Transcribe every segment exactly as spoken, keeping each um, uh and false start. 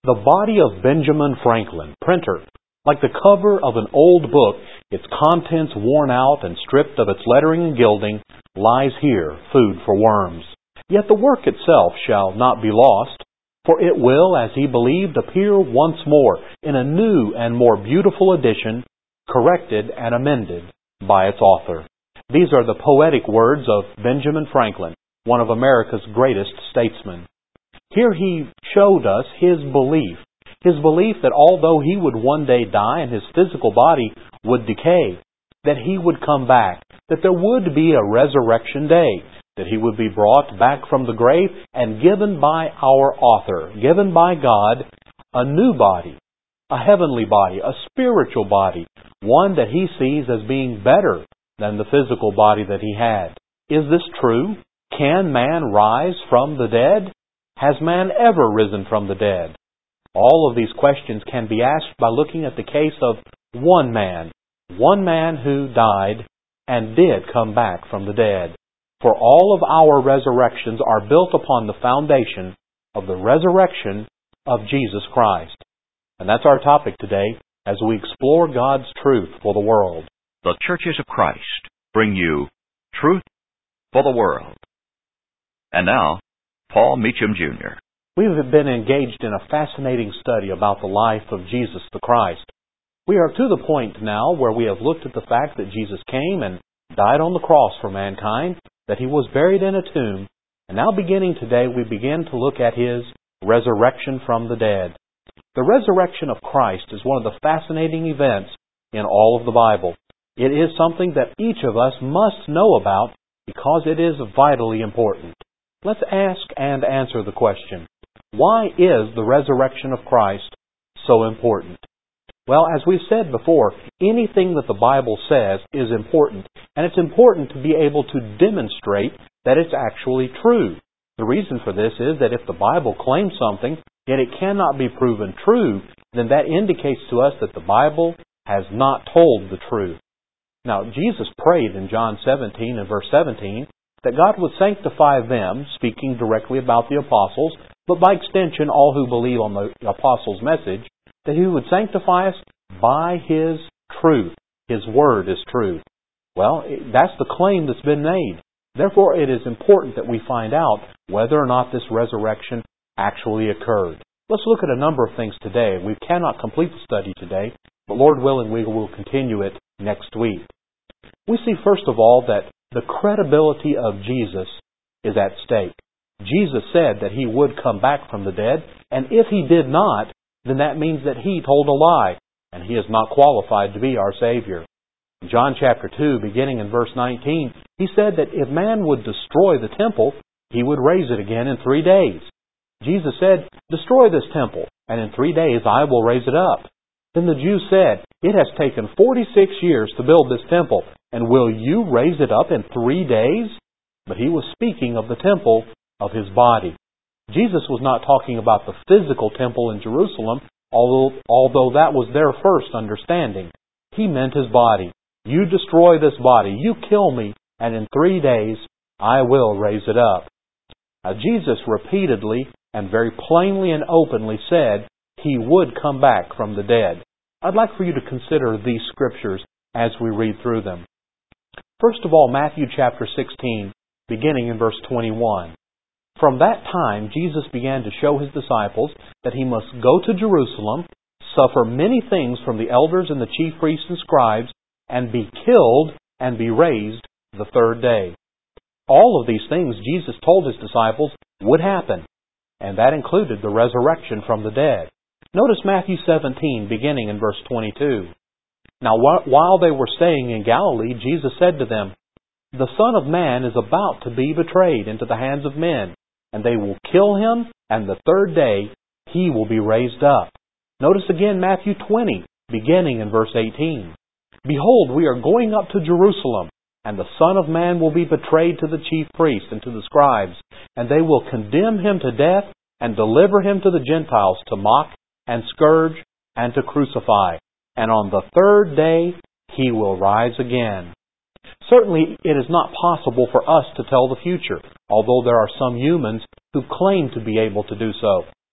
The body of Benjamin Franklin, printer. Like the cover of an old book, its contents worn out and stripped of its lettering and gilding, lies here, food for worms. Yet the work itself shall not be lost, for it will, as he believed, appear once more in a new and more beautiful edition, corrected and amended by its author. These are the poetic words of Benjamin Franklin, one of America's greatest statesmen. Here he showed us his belief, his belief that although he would one day die and his physical body would decay, that he would come back, that there would be a resurrection day, that he would be brought back from the grave and given by our author, given by God, a new body, a heavenly body, a spiritual body, one that he sees as being better than the physical body that he had. Is this true? Can man rise from the dead? Has man ever risen from the dead? All of these questions can be asked by looking at the case of one man, one man who died and did come back from the dead. For all of our resurrections are built upon the foundation of the resurrection of Jesus Christ. And that's our topic today as we explore God's truth for the world. The Churches of Christ bring you Truth for the World. And now, Paul Meacham, Junior We have been engaged in a fascinating study about the life of Jesus the Christ. We are to the point now where we have looked at the fact that Jesus came and died on the cross for mankind, that He was buried in a tomb, and now beginning today we begin to look at His resurrection from the dead. The resurrection of Christ is one of the fascinating events in all of the Bible. It is something that each of us must know about because it is vitally important. Let's ask and answer the question, why is the resurrection of Christ so important? Well, as we've said before, anything that the Bible says is important, and it's important to be able to demonstrate that it's actually true. The reason for this is that if the Bible claims something, yet it cannot be proven true, then that indicates to us that the Bible has not told the truth. Now, Jesus prayed in John seventeen and verse seventeen that God would sanctify them, speaking directly about the apostles, but by extension all who believe on the apostles' message, that He would sanctify us by His truth. His Word is truth. Well, that's the claim that's been made. Therefore, it is important that we find out whether or not this resurrection actually occurred. Let's look at a number of things today. We cannot complete the study today, but Lord willing, we will continue it next week. We see, first of all, that the credibility of Jesus is at stake. Jesus said that He would come back from the dead, and if He did not, then that means that He told a lie, and He is not qualified to be our Savior. In John chapter two, beginning in verse nineteen, He said that if man would destroy the temple, He would raise it again in three days. Jesus said, destroy this temple, and in three days I will raise it up. Then the Jews said, it has taken forty-six years to build this temple, and will you raise it up in three days? But He was speaking of the temple of His body. Jesus was not talking about the physical temple in Jerusalem, although, although that was their first understanding. He meant His body. You destroy this body, you kill me, and in three days I will raise it up. Now, Jesus repeatedly and very plainly and openly said He would come back from the dead. I'd like for you to consider these scriptures as we read through them. First of all, Matthew chapter sixteen, beginning in verse twenty-one. From that time, Jesus began to show His disciples that He must go to Jerusalem, suffer many things from the elders and the chief priests and scribes, and be killed and be raised the third day. All of these things Jesus told His disciples would happen, and that included the resurrection from the dead. Notice Matthew seventeen, beginning in verse twenty-two. Now, while they were staying in Galilee, Jesus said to them, the Son of Man is about to be betrayed into the hands of men, and they will kill Him, and the third day He will be raised up. Notice again Matthew twenty, beginning in verse eighteen. Behold, we are going up to Jerusalem, and the Son of Man will be betrayed to the chief priests and to the scribes, and they will condemn Him to death and deliver Him to the Gentiles to mock and scourge and to crucify. And on the third day He will rise again. Certainly, it is not possible for us to tell the future, although there are some humans who claim to be able to do so.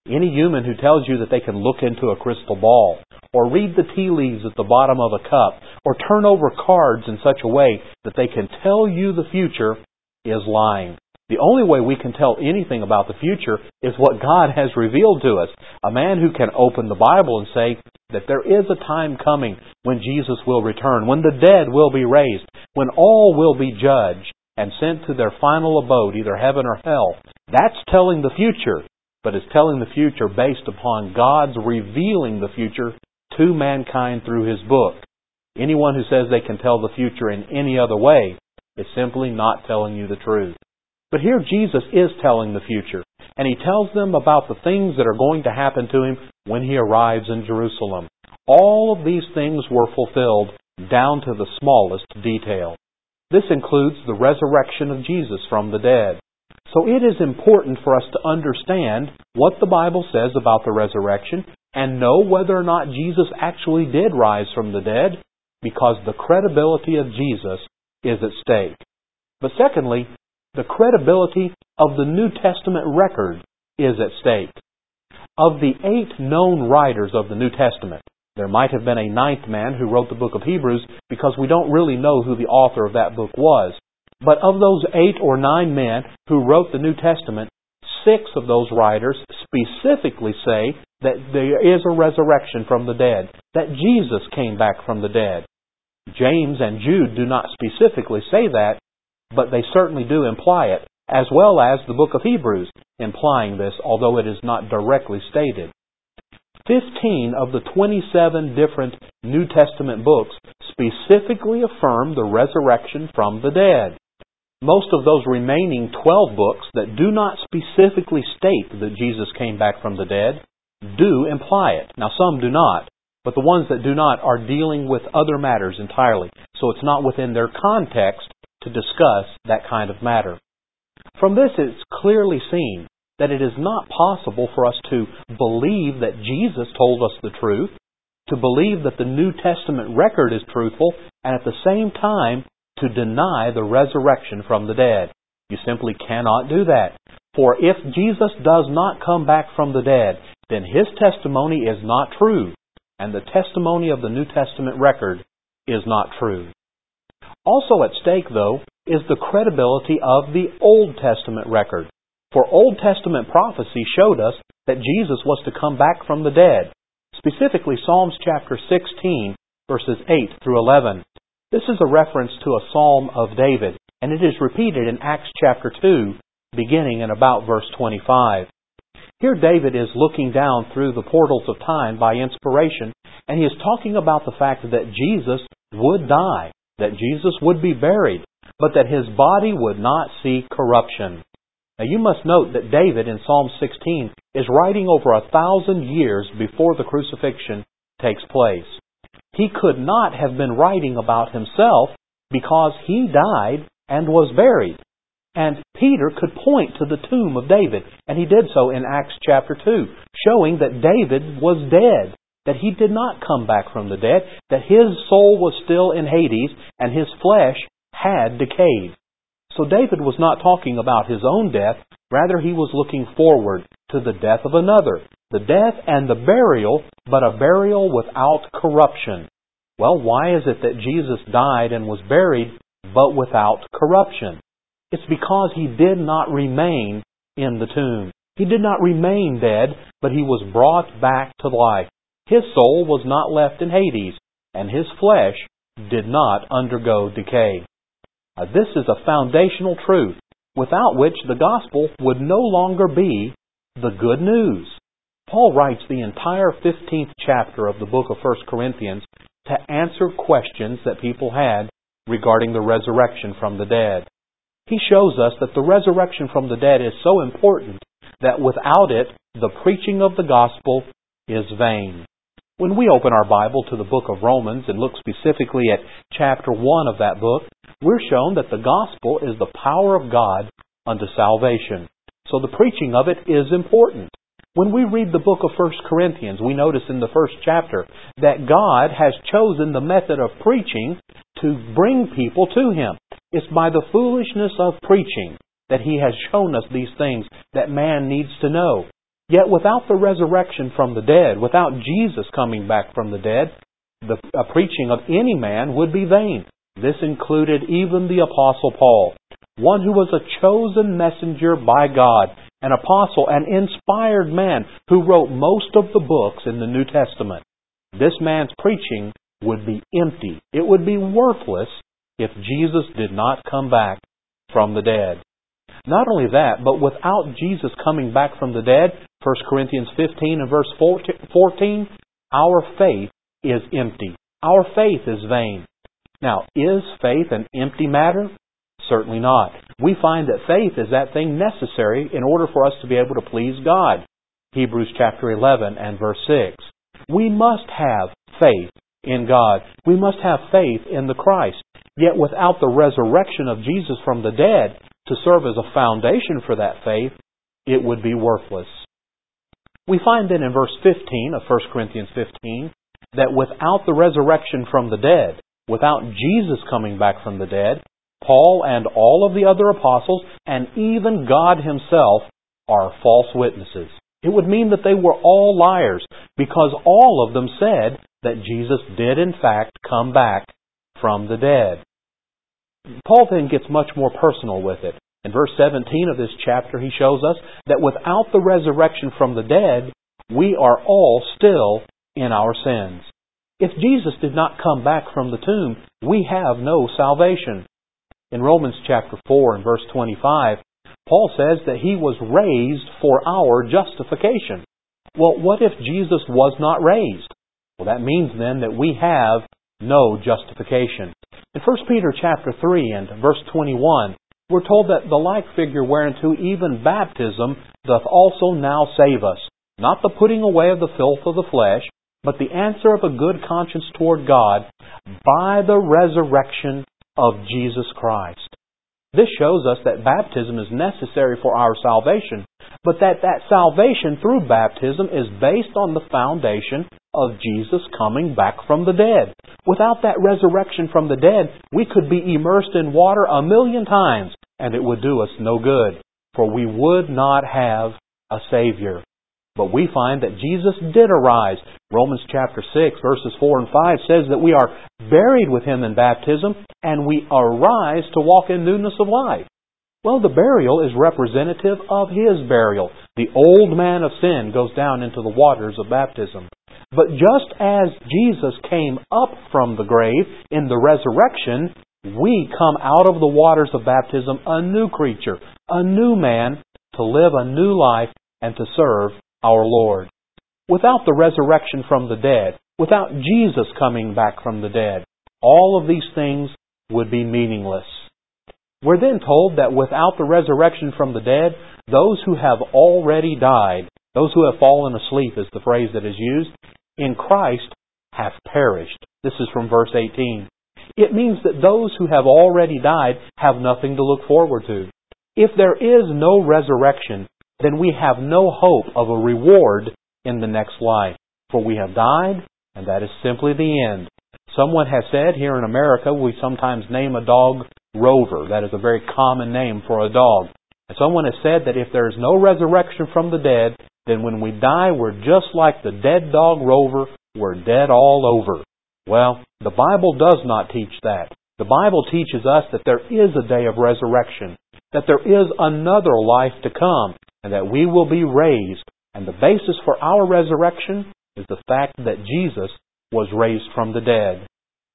Any human who tells you that they can look into a crystal ball, or read the tea leaves at the bottom of a cup, or turn over cards in such a way that they can tell you the future is lying. The only way we can tell anything about the future is what God has revealed to us. A man who can open the Bible and say that there is a time coming when Jesus will return, when the dead will be raised, when all will be judged and sent to their final abode, either heaven or hell. That's telling the future, but it's telling the future based upon God's revealing the future to mankind through His book. Anyone who says they can tell the future in any other way is simply not telling you the truth. But here Jesus is telling the future, and He tells them about the things that are going to happen to Him when He arrives in Jerusalem. All of these things were fulfilled down to the smallest detail. This includes the resurrection of Jesus from the dead. So it is important for us to understand what the Bible says about the resurrection and know whether or not Jesus actually did rise from the dead, because the credibility of Jesus is at stake. But secondly, the credibility of the New Testament record is at stake. Of the eight known writers of the New Testament, there might have been a ninth man who wrote the book of Hebrews, because we don't really know who the author of that book was. But of those eight or nine men who wrote the New Testament, six of those writers specifically say that there is a resurrection from the dead, that Jesus came back from the dead. James and Jude do not specifically say that, but they certainly do imply it, as well as the book of Hebrews implying this, although it is not directly stated. Fifteen of the twenty-seven different New Testament books specifically affirm the resurrection from the dead. Most of those remaining twelve books that do not specifically state that Jesus came back from the dead do imply it. Now, some do not, but the ones that do not are dealing with other matters entirely, so it's not within their context to discuss that kind of matter. From this, it's clearly seen that it is not possible for us to believe that Jesus told us the truth, to believe that the New Testament record is truthful, and at the same time to deny the resurrection from the dead. You simply cannot do that. For if Jesus does not come back from the dead, then His testimony is not true, and the testimony of the New Testament record is not true. Also at stake, though, is the credibility of the Old Testament record. For Old Testament prophecy showed us that Jesus was to come back from the dead. Specifically, Psalms chapter sixteen, verses eight through eleven. This is a reference to a psalm of David, and it is repeated in Acts chapter two, beginning in about verse twenty-five. Here David is looking down through the portals of time by inspiration, and he is talking about the fact that Jesus would die, that Jesus would be buried, but that His body would not see corruption. Now you must note that David in Psalm sixteen is writing over a thousand years before the crucifixion takes place. He could not have been writing about himself because he died and was buried. And Peter could point to the tomb of David, and he did so in Acts chapter two, showing that David was dead, that he did not come back from the dead, that his soul was still in Hades, and his flesh had decayed. So David was not talking about his own death, rather he was looking forward to the death of another, the death and the burial, but a burial without corruption. Well, why is it that Jesus died and was buried, but without corruption? It's because He did not remain in the tomb. He did not remain dead, but He was brought back to life. His soul was not left in Hades, and His flesh did not undergo decay. Now, this is a foundational truth, without which the gospel would no longer be the good news. Paul writes the entire fifteenth chapter of the book of First Corinthians to answer questions that people had regarding the resurrection from the dead. He shows us that the resurrection from the dead is so important that without it, the preaching of the gospel is vain. When we open our Bible to the book of Romans and look specifically at chapter one of that book, we're shown that the gospel is the power of God unto salvation. So the preaching of it is important. When we read the book of First Corinthians, we notice in the first chapter that God has chosen the method of preaching to bring people to Him. It's by the foolishness of preaching that He has shown us these things that man needs to know. Yet without the resurrection from the dead, without Jesus coming back from the dead, the uh, preaching of any man would be vain. This included even the Apostle Paul, one who was a chosen messenger by God, an apostle, an inspired man who wrote most of the books in the New Testament. This man's preaching would be empty. It would be worthless if Jesus did not come back from the dead. Not only that, but without Jesus coming back from the dead, First Corinthians fifteen and verse fourteen, our faith is empty. Our faith is vain. Now, is faith an empty matter? Certainly not. We find that faith is that thing necessary in order for us to be able to please God. Hebrews chapter eleven and verse six. We must have faith in God. We must have faith in the Christ. Yet without the resurrection of Jesus from the dead to serve as a foundation for that faith, it would be worthless. We find then in verse fifteen of First Corinthians fifteen that without the resurrection from the dead, without Jesus coming back from the dead, Paul and all of the other apostles and even God Himself are false witnesses. It would mean that they were all liars because all of them said that Jesus did in fact come back from the dead. Paul then gets much more personal with it. In verse seventeen of this chapter, he shows us that without the resurrection from the dead, we are all still in our sins. If Jesus did not come back from the tomb, we have no salvation. In Romans chapter four and verse twenty-five, Paul says that He was raised for our justification. Well, what if Jesus was not raised? Well, that means then that we have no justification. In First Peter chapter three and verse twenty-one, we're told that the like figure whereunto even baptism doth also now save us, not the putting away of the filth of the flesh, but the answer of a good conscience toward God by the resurrection of Jesus Christ. This shows us that baptism is necessary for our salvation, but that that salvation through baptism is based on the foundation of Jesus coming back from the dead. Without that resurrection from the dead, we could be immersed in water a million times, and it would do us no good, for we would not have a Savior. But we find that Jesus did arise. Romans chapter six, verses four and five says that we are buried with Him in baptism, and we arise to walk in newness of life. Well, the burial is representative of His burial. The old man of sin goes down into the waters of baptism. But just as Jesus came up from the grave in the resurrection, we come out of the waters of baptism a new creature, a new man, to live a new life and to serve our Lord. Without the resurrection from the dead, without Jesus coming back from the dead, all of these things would be meaningless. We're then told that without the resurrection from the dead, those who have already died, those who have fallen asleep is the phrase that is used, in Christ have perished. This is from verse eighteen. It means that those who have already died have nothing to look forward to. If there is no resurrection, then we have no hope of a reward in the next life. For we have died, and that is simply the end. Someone has said here in America, we sometimes name a dog Rover. That is a very common name for a dog. And someone has said that if there is no resurrection from the dead, then when we die, we're just like the dead dog Rover. We're dead all over. Well, the Bible does not teach that. The Bible teaches us that there is a day of resurrection, that there is another life to come, and that we will be raised. And the basis for our resurrection is the fact that Jesus was raised from the dead.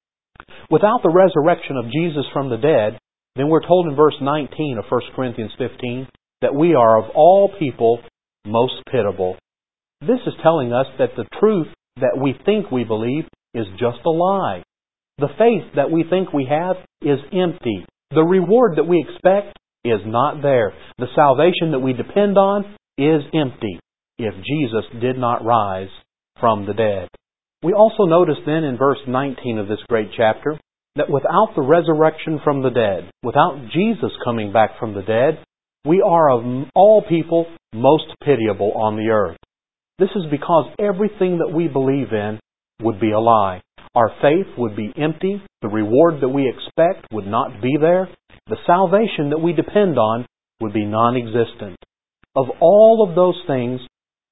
Without the resurrection of Jesus from the dead, then we're told in verse nineteen of First Corinthians fifteen that we are of all people most pitiable. This is telling us that the truth that we think we believe is just a lie. The faith that we think we have is empty. The reward that we expect is not there. The salvation that we depend on is empty if Jesus did not rise from the dead. We also notice then in verse nineteen of this great chapter that without the resurrection from the dead, without Jesus coming back from the dead, we are of all people most pitiable on the earth. This is because everything that we believe in would be a lie. Our faith would be empty. The reward that we expect would not be there. The salvation that we depend on would be non-existent. Of all of those things,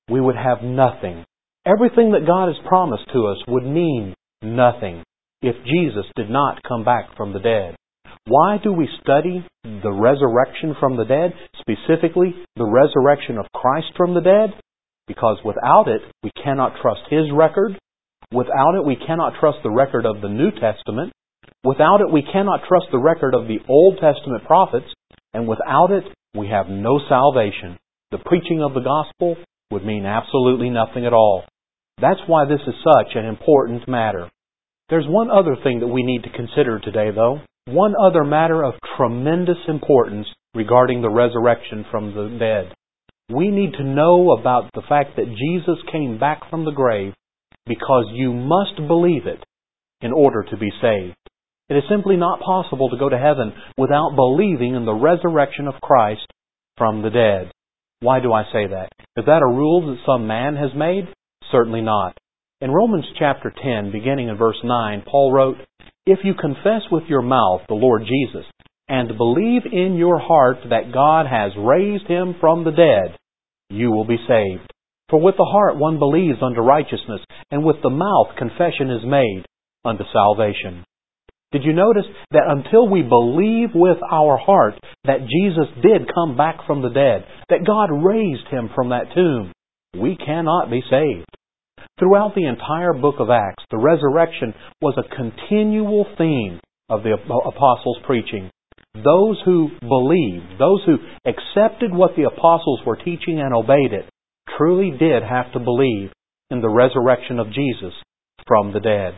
we would have nothing. Everything that God has promised to us would mean nothing if Jesus did not come back from the dead. Why do we study the resurrection from the dead, specifically the resurrection of Christ from the dead? Because without it, we cannot trust His record. Without it, we cannot trust the record of the New Testament. Without it, we cannot trust the record of the Old Testament prophets. And without it, we have no salvation. The preaching of the gospel would mean absolutely nothing at all. That's why this is such an important matter. There's one other thing that we need to consider today, though. One other matter of tremendous importance regarding the resurrection from the dead. We need to know about the fact that Jesus came back from the grave because you must believe it in order to be saved. It is simply not possible to go to heaven without believing in the resurrection of Christ from the dead. Why do I say that? Is that a rule that some man has made? Certainly not. In Romans chapter ten, beginning in verse nine, Paul wrote, "If you confess with your mouth the Lord Jesus, and believe in your heart that God has raised Him from the dead, you will be saved. For with the heart one believes unto righteousness, and with the mouth confession is made unto salvation." Did you notice that until we believe with our heart that Jesus did come back from the dead, that God raised Him from that tomb, we cannot be saved? Throughout the entire book of Acts, the resurrection was a continual theme of the apostles' preaching. Those who believed, those who accepted what the apostles were teaching and obeyed it, truly did have to believe in the resurrection of Jesus from the dead.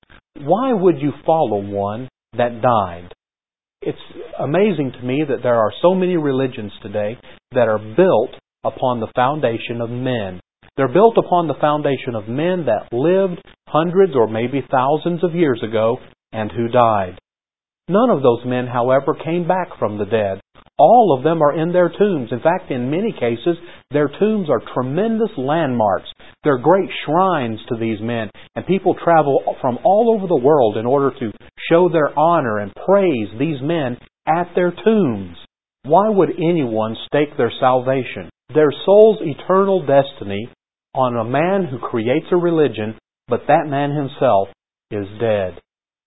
Why would you follow one that died? It's amazing to me that there are so many religions today that are built upon the foundation of men. They're built upon the foundation of men that lived hundreds or maybe thousands of years ago and who died. None of those men, however, came back from the dead. All of them are in their tombs. In fact, in many cases, their tombs are tremendous landmarks. They're great shrines to these men, and people travel from all over the world in order to show their honor and praise these men at their tombs. Why would anyone stake their salvation, their soul's eternal destiny, on a man who creates a religion, but that man himself is dead?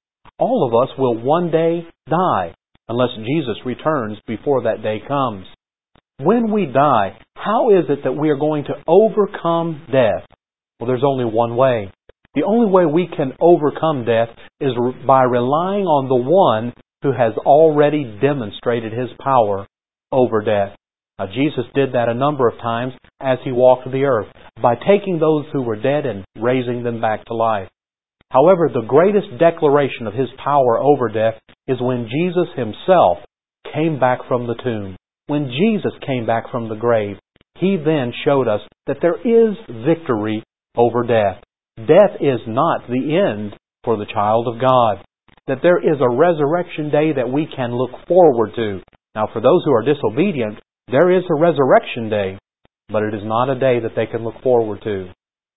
All of us will one day die, unless Jesus returns before that day comes. When we die, how is it that we are going to overcome death? Well, there's only one way. The only way we can overcome death is by relying on the one who has already demonstrated His power over death. Now, Jesus did that a number of times as He walked the earth, by taking those who were dead and raising them back to life. However, the greatest declaration of His power over death is when Jesus Himself came back from the tomb. When Jesus came back from the grave, He then showed us that there is victory over death. Death is not the end for the child of God. That there is a resurrection day that we can look forward to. Now, for those who are disobedient, there is a resurrection day, but it is not a day that they can look forward to.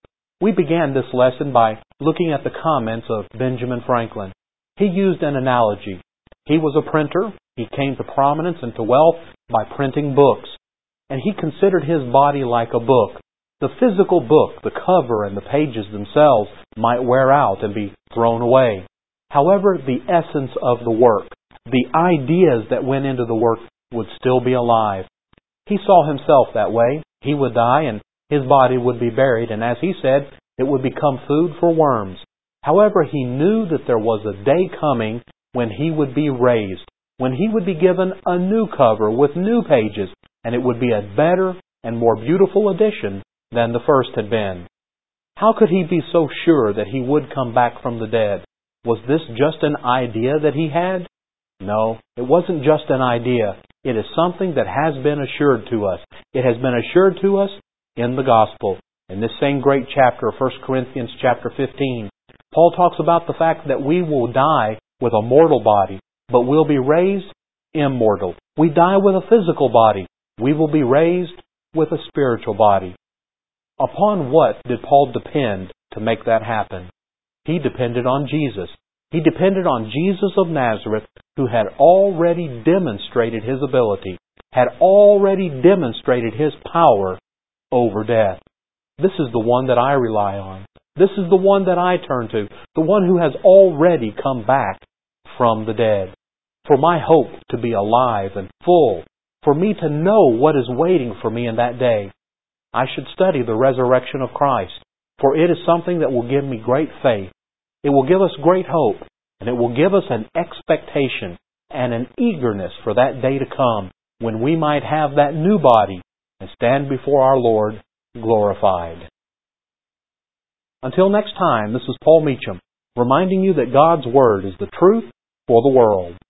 We began this lesson by looking at the comments of Benjamin Franklin. He used an analogy. He was a printer. He came to prominence and to wealth by printing books. And he considered his body like a book. The physical book, the cover and the pages themselves, might wear out and be thrown away. However, the essence of the work, the ideas that went into the work, would still be alive. He saw himself that way. He would die and his body would be buried, and as he said, it would become food for worms. However, he knew that there was a day coming when he would be raised, when he would be given a new cover with new pages, and it would be a better and more beautiful edition than the first had been. How could he be so sure that he would come back from the dead? Was this just an idea that he had? No, it wasn't just an idea. It is something that has been assured to us. It has been assured to us in the Gospel. In this same great chapter of First Corinthians chapter fifteen, Paul talks about the fact that we will die with a mortal body, but we'll be raised immortal. We die with a physical body. We will be raised with a spiritual body. Upon what did Paul depend to make that happen? He depended on Jesus. He depended on Jesus of Nazareth, who had already demonstrated His ability, had already demonstrated His power over death. This is the one that I rely on. This is the one that I turn to, the one who has already come back from the dead. For my hope to be alive and full, for me to know what is waiting for me in that day, I should study the resurrection of Christ, for it is something that will give me great faith. It will give us great hope, and it will give us an expectation and an eagerness for that day to come when we might have that new body and stand before our Lord glorified. Until next time, this is Paul Meacham, reminding you that God's Word is the truth for the world.